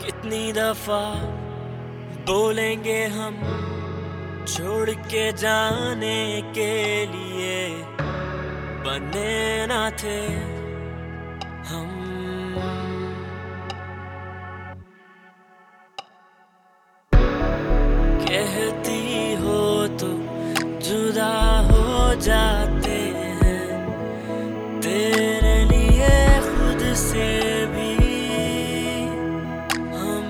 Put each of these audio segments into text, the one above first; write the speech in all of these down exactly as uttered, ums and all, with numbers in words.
कितनी दफा बोलेंगे हम छोड़ के जाने के लिए, बने ना थे हम। कहती हो तो जुदा हो जाते हैं तेरे लिए खुद से भी हम।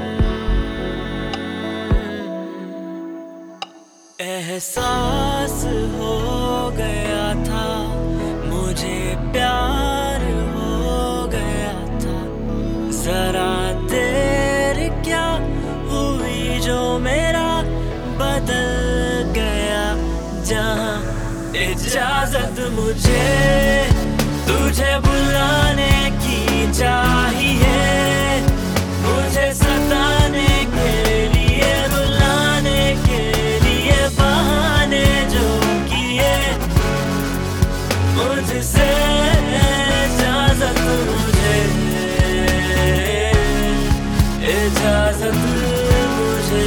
एहसास हो गया था मुझे, प्यार हो गया था। जरा देर क्या हुई जो मेरा बदल गया जहां। इजाजत मुझे तुझे बुलाने की चाहिए, मुझे सताने के लिए, रुलाने के लिए बहाने जो किए मुझसे। इजाजत मुझे, इजाजत मुझे,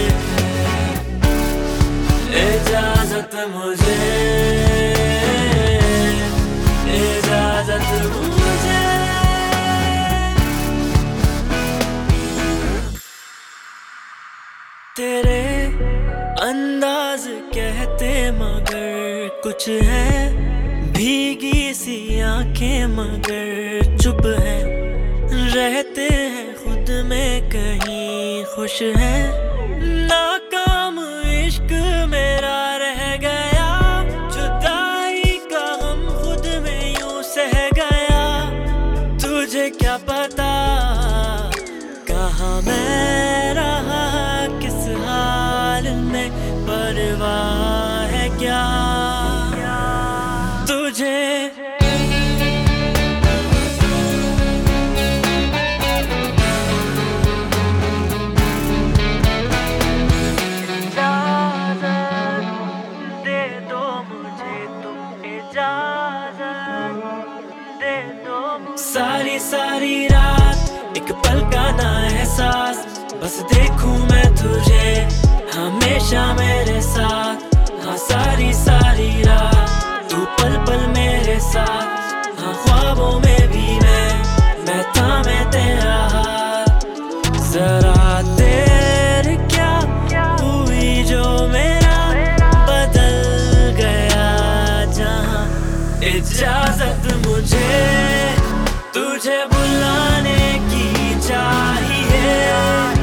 इजाजत मुझे, इजाजत मुझे। तेरे अंदाज कहते मगर कुछ है, भीगी सी आंखें मगर चुप है। रहते हैं खुद में कहीं खुश है, नाकाम इश्क मेरा रह गया। जुदाई का हम खुद में यूं सह गया। तुझे क्या पता कहाँ मैं रहा, किस हाल में, परवाह है क्या तुझे। सारी सारी रात एक पल का ना एहसास, बस देखूं मैं तुझे हमेशा मेरे साथ। हाँ सारी सारी रात तू पल पल मेरे साथ। हाँ ख्वाबों में भी मैं मैं था मैं तेरा हाथ। जरा देर क्या हुई जो मेरा बदल गया जहां। इजाजत मुझे तुझे बुलाने की चाहिए,